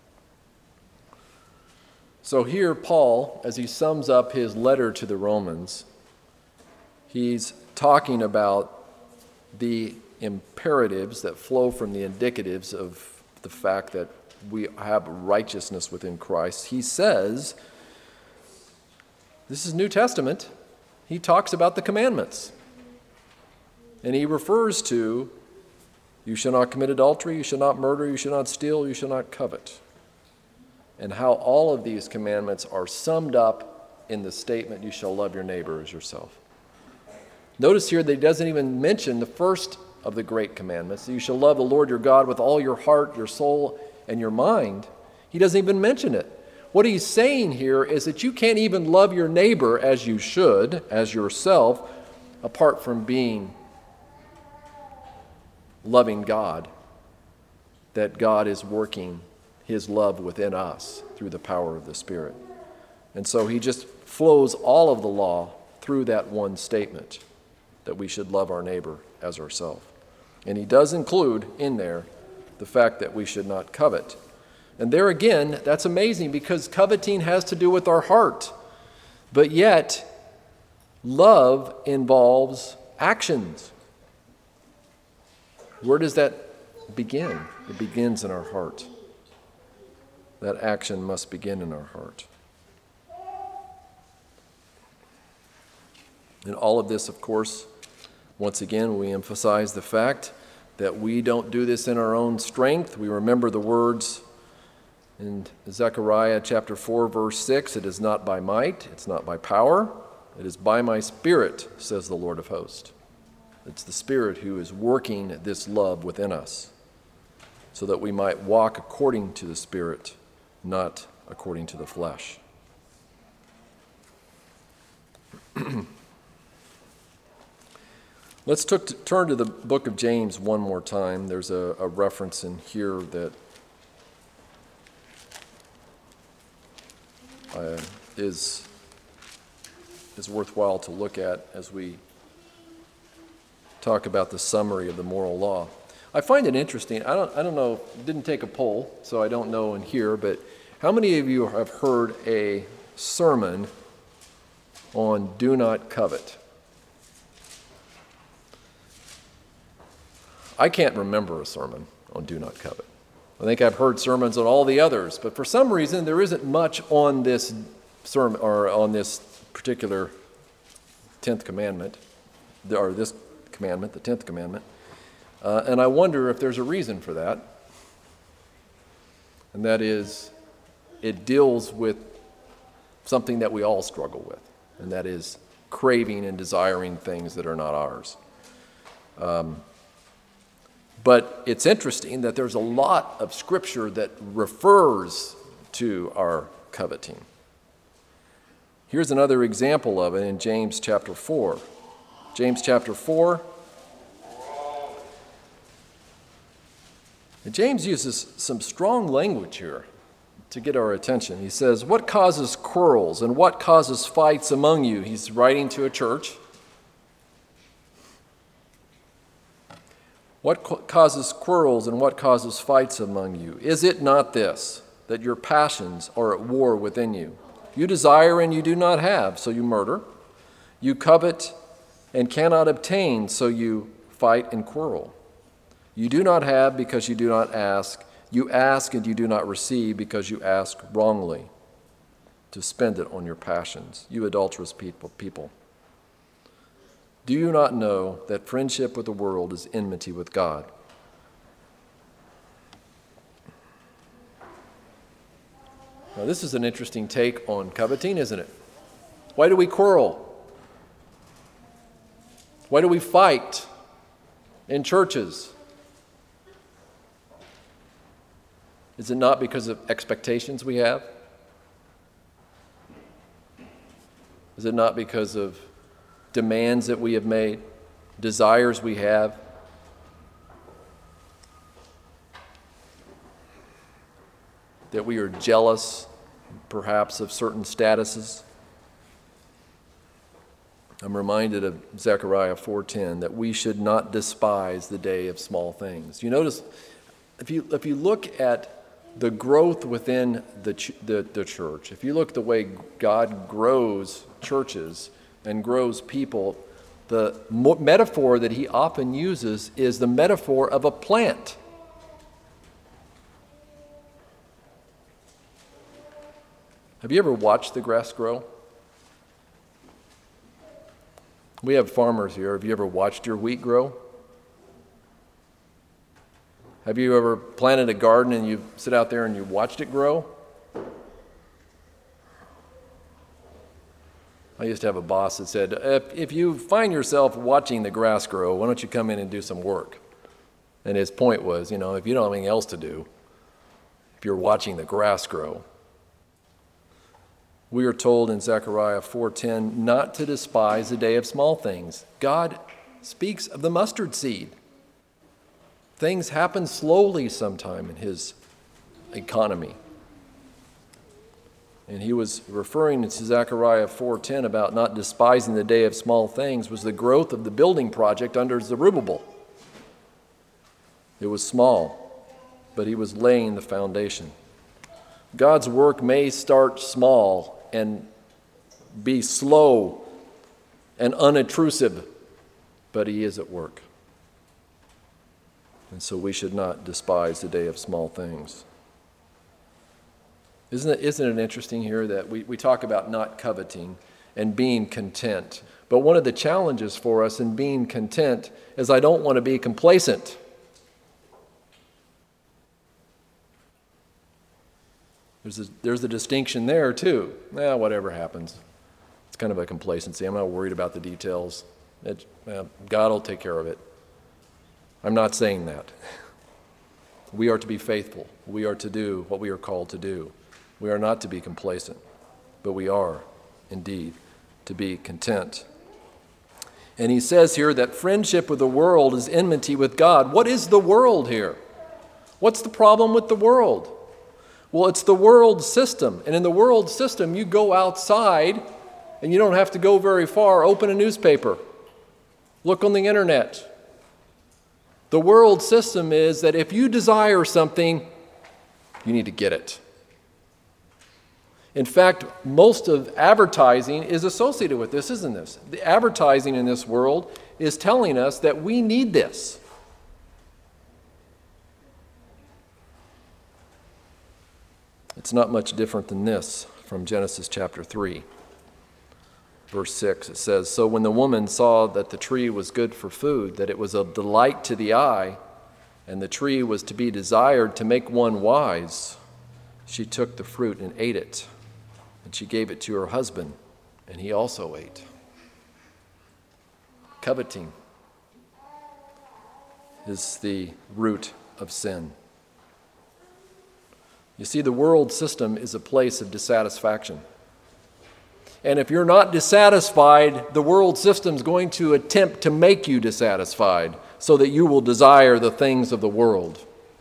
A: So here Paul, as he sums up his letter to the Romans, he's talking about the imperatives that flow from the indicatives of the fact that we have righteousness within Christ. He says, this is New Testament, he talks about the commandments. And he refers to, you shall not commit adultery, you shall not murder, you shall not steal, you shall not covet. And how all of these commandments are summed up in the statement, you shall love your neighbor as yourself. Notice here that he doesn't even mention the first of the great commandments, that you shall love the Lord your God with all your heart, your soul, and your mind. He doesn't even mention it. What he's saying here is that you can't even love your neighbor as you should, as yourself, apart from being loving God, that God is working his love within us through the power of the Spirit. And so he just flows all of the law through that one statement, that we should love our neighbor as ourselves. And he does include in there the fact that we should not covet. And there again, that's amazing because coveting has to do with our heart. But yet, love involves actions. Where does that begin? It begins in our heart. That action must begin in our heart. And all of this, of course, once again, we emphasize the fact that we don't do this in our own strength. We remember the words in Zechariah chapter four, verse six, it is not by might, it's not by power, it is by my Spirit, says the Lord of hosts. It's the Spirit who is working this love within us so that we might walk according to the Spirit, not according to the flesh. Let's took, turn to the book of James one more time. There's a, a reference in here that uh, is, is worthwhile to look at as we talk about the summary of the moral law. I find it interesting. I don't, I don't know, didn't take a poll, so I don't know in here, but how many of you have heard a sermon on do not covet. I can't remember a sermon on do not covet. I think I've heard sermons on all the others, but for some reason there isn't much on this sermon or on this particular tenth commandment, or this commandment, the tenth commandment. Uh, and I wonder if there's a reason for that. And that is, it deals with something that we all struggle with, and that is craving and desiring things that are not ours. Um, but it's interesting that there's a lot of Scripture that refers to our coveting. Here's another example of it in James chapter four. James chapter four. And James uses some strong language here to get our attention. He says, "What causes quarrels and what causes fights among you?" He's writing to a church. "What causes quarrels and what causes fights among you? Is it not this, that your passions are at war within you? You desire and you do not have, so you murder. You covet and cannot obtain, so you fight and quarrel. You do not have because you do not ask. You ask and you do not receive because you ask wrongly, to spend it on your passions, you adulterous people. people. Do you not know that friendship with the world is enmity with God?" Now, this is an interesting take on coveting, isn't it? Why do we quarrel? Why do we fight in churches? Is it not because of expectations we have? Is it not because of demands that we have made, desires we have? That we are jealous, perhaps, of certain statuses? I'm reminded of Zechariah four ten, that we should not despise the day of small things. You notice, if you if you look at the growth within the, ch- the, the church, if you look at the way God grows churches and grows people, the mo- metaphor that he often uses is the metaphor of a plant. Have you ever watched the grass grow? We have farmers here. Have you ever watched your wheat grow? Have you ever planted a garden and you sit out there and you watched it grow? I used to have a boss that said, if, if you find yourself watching the grass grow, why don't you come in and do some work? And his point was, you know, if you don't have anything else to do, if you're watching the grass grow. We are told in Zechariah four ten not to despise the day of small things. God speaks of the mustard seed. Things happen slowly sometime in his economy. And he was referring to Zechariah four ten about not despising the day of small things was the growth of the building project under Zerubbabel. It was small, but he was laying the foundation. God's work may start small and be slow and unobtrusive, but he is at work. And so we should not despise the day of small things. Isn't it, isn't it interesting here that we, we talk about not coveting and being content? But one of the challenges for us in being content is I don't want to be complacent. There's a, there's a distinction there too. Eh, whatever happens. It's kind of a complacency. I'm not worried about the details. It, uh, God will take care of it. I'm not saying that. We are to be faithful. We are to do what we are called to do. We are not to be complacent, but we are, indeed, to be content. And he says here that friendship with the world is enmity with God. What is the world here? What's the problem with the world? Well, it's the world system. And in the world system, you go outside and you don't have to go very far. Open a newspaper. Look on the internet. The world system is that if you desire something, you need to get it. In fact, most of advertising is associated with this, isn't this? The advertising in this world is telling us that we need this. It's not much different than this from Genesis chapter three, verse six. It says, "So when the woman saw that the tree was good for food, that it was a delight to the eye, and the tree was to be desired to make one wise, she took the fruit and ate it. And she gave it to her husband, and he also ate." Coveting is the root of sin. You see, the world system is a place of dissatisfaction. And if you're not dissatisfied, the world system is going to attempt to make you dissatisfied so that you will desire the things of the world.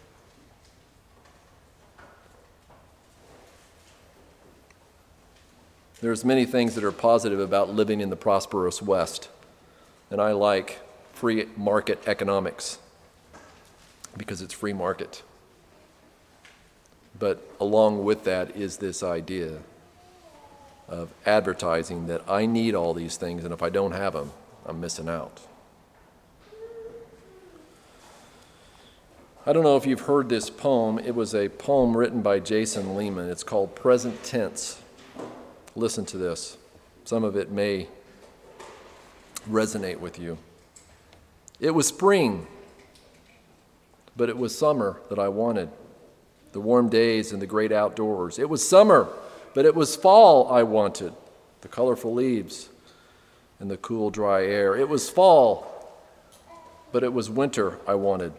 A: There's many things that are positive about living in the prosperous West, and I like free market economics because it's free market. But along with that is this idea of advertising that I need all these things, and if I don't have them, I'm missing out. I don't know if you've heard this poem. It was a poem written by Jason Lehman. It's called Present Tense. Listen to this. Some of it may resonate with you. "It was spring, but it was summer that I wanted. The warm days and the great outdoors. It was summer, but it was fall I wanted. The colorful leaves and the cool, dry air. It was fall, but it was winter I wanted.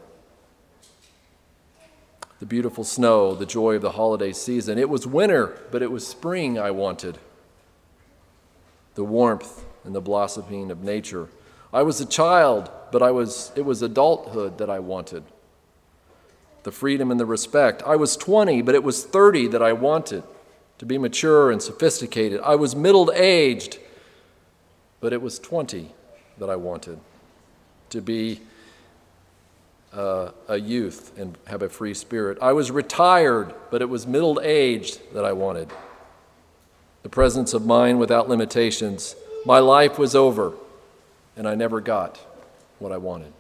A: The beautiful snow, the joy of the holiday season. It was winter, but it was spring I wanted. The warmth and the blossoming of nature. I was a child, but I was it was adulthood that I wanted. The freedom and the respect. I was twenty, but it was thirty that I wanted. To be mature and sophisticated. I was middle-aged, but it was twenty that I wanted. To be Uh, a youth and have a free spirit. I was retired, but it was middle-aged that I wanted. The presence of mind without limitations. My life was over, and I never got what I wanted."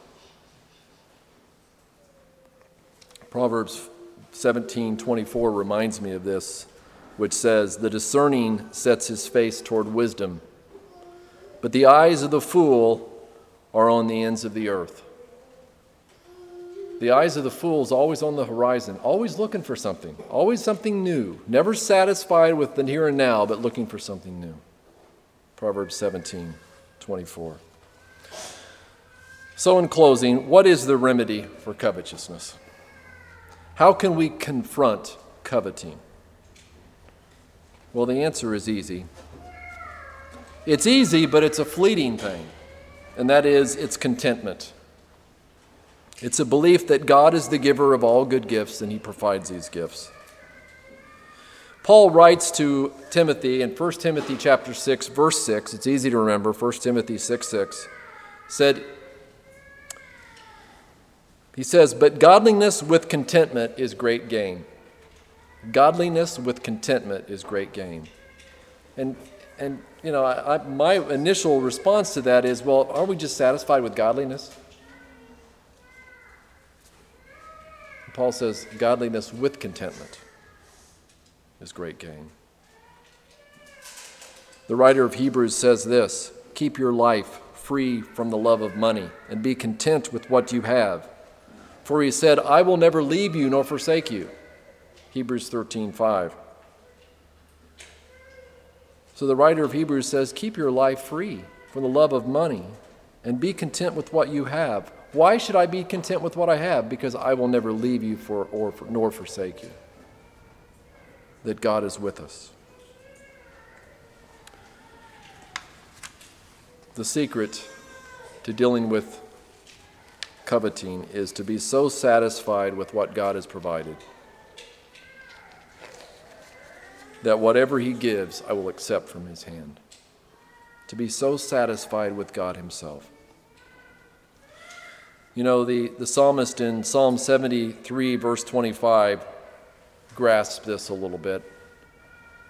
A: Proverbs seventeen twenty-four reminds me of this, which says, "The discerning sets his face toward wisdom, but the eyes of the fool are on the ends of the earth." The eyes of the fool is always on the horizon, always looking for something, always something new, never satisfied with the here and now, but looking for something new. Proverbs seventeen twenty-four. So in closing, what is the remedy for covetousness? How can we confront coveting? Well, the answer is easy. It's easy, but it's a fleeting thing, and that is it's contentment. It's a belief that God is the giver of all good gifts, and he provides these gifts. Paul writes to Timothy in First Timothy chapter six, verse six, it's easy to remember, First Timothy six six, said, he says, "But godliness with contentment is great gain." Godliness with contentment is great gain. And, and you know, I, I, my initial response to that is, well, aren't we just satisfied with godliness? Paul says, godliness with contentment is great gain. The writer of Hebrews says this, "Keep your life free from the love of money and be content with what you have. For he said, I will never leave you nor forsake you." Hebrews thirteen five. So the writer of Hebrews says, keep your life free from the love of money and be content with what you have. Why should I be content with what I have? Because I will never leave you for, or for, nor forsake you. That God is with us. The secret to dealing with coveting is to be so satisfied with what God has provided that whatever he gives, I will accept from his hand. To be so satisfied with God himself. You know, the, the psalmist in Psalm seventy-three, verse twenty-five, grasps this a little bit.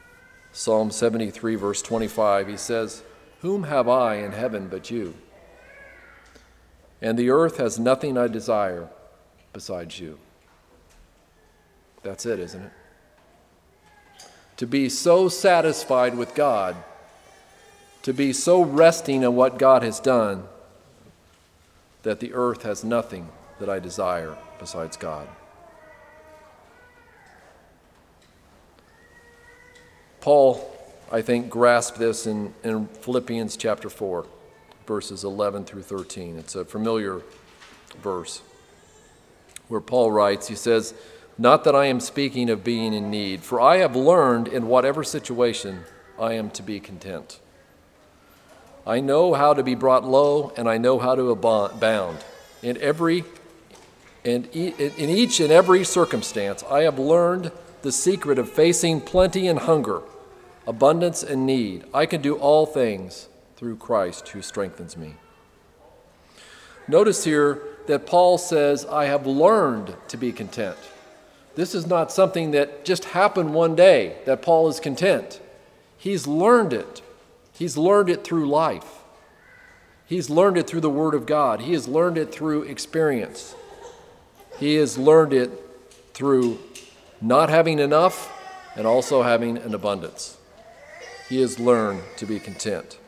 A: Psalm seventy-three, verse twenty-five, he says, "Whom have I in heaven but you? And the earth has nothing I desire besides you." That's it, isn't it? To be so satisfied with God, to be so resting in what God has done, that the earth has nothing that I desire besides God. Paul, I think, grasped this in, in Philippians chapter four, verses eleven through thirteen. It's a familiar verse where Paul writes, he says, "Not that I am speaking of being in need, for I have learned in whatever situation I am to be content. I know how to be brought low, and I know how to abound. In every and in each and every circumstance, I have learned the secret of facing plenty and hunger, abundance and need. I can do all things through Christ who strengthens me." Notice here that Paul says, I have learned to be content. This is not something that just happened one day that Paul is content. He's learned it. He's learned it through life. He's learned it through the Word of God. He has learned it through experience. He has learned it through not having enough and also having an abundance. He has learned to be content.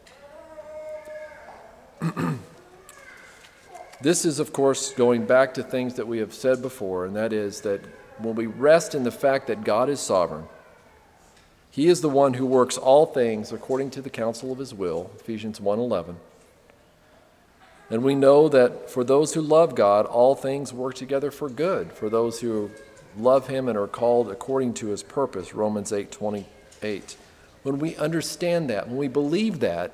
A: This is, of course, going back to things that we have said before, and that is that when we rest in the fact that God is sovereign, He is the one who works all things according to the counsel of His will, Ephesians one eleven. And we know that for those who love God, all things work together for good, for those who love Him and are called according to His purpose, Romans eight twenty-eight. When we understand that, when we believe that,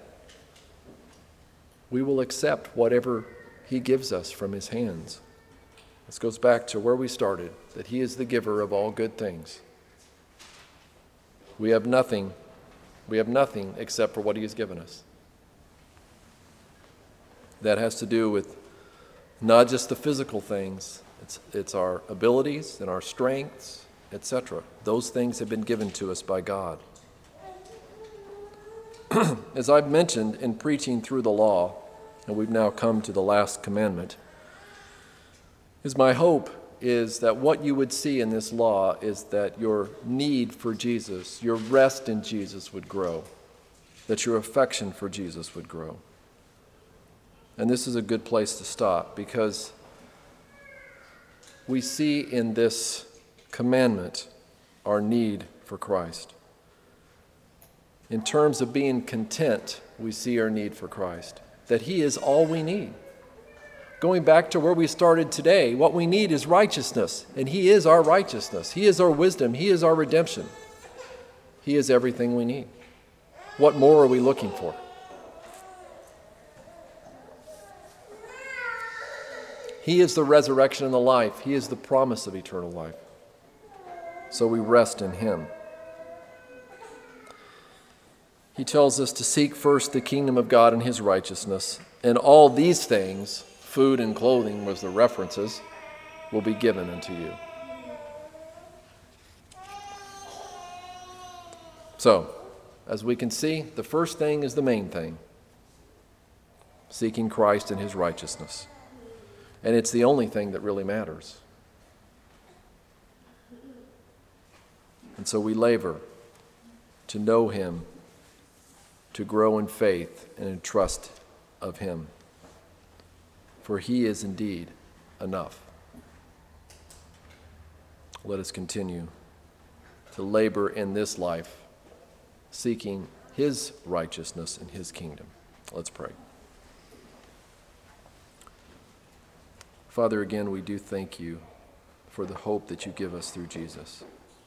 A: we will accept whatever He gives us from His hands. This goes back to where we started, that He is the giver of all good things. We have nothing, we have nothing except for what He has given us. That has to do with not just the physical things, it's, it's our abilities and our strengths, et cetera. Those things have been given to us by God. As I've mentioned in preaching through the law, and we've now come to the last commandment, is my hope is that what you would see in this law is that your need for Jesus, your rest in Jesus would grow, that your affection for Jesus would grow. And this is a good place to stop, because we see in this commandment our need for Christ. In terms of being content, we see our need for Christ, that He is all we need. Going back to where we started today, what we need is righteousness, and He is our righteousness. He is our wisdom. He is our redemption. He is everything we need. What more are we looking for? He is the resurrection and the life. He is the promise of eternal life. So we rest in Him. He tells us to seek first the kingdom of God and His righteousness, and all these things, food and clothing was the references, will be given unto you. So, as we can see, the first thing is the main thing, seeking Christ and His righteousness. And it's the only thing that really matters. And so we labor to know Him, to grow in faith and in trust of Him. For He is indeed enough. Let us continue to labor in this life, seeking His righteousness and His kingdom. Let's pray. Father, again, we do thank You for the hope that You give us through Jesus.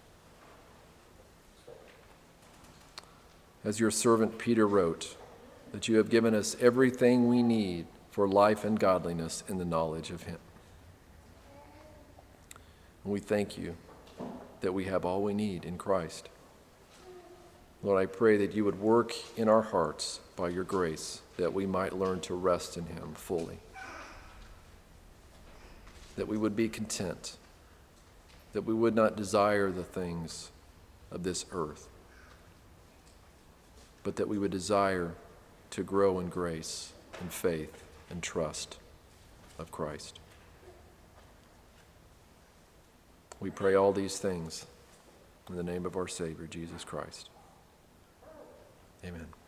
A: As Your servant Peter wrote, that You have given us everything we need for life and godliness in the knowledge of Him. And we thank You that we have all we need in Christ. Lord, I pray that You would work in our hearts by Your grace, that we might learn to rest in Him fully, that we would be content, that we would not desire the things of this earth, but that we would desire to grow in grace and faith and trust of Christ. We pray all these things in the name of our Savior, Jesus Christ. Amen.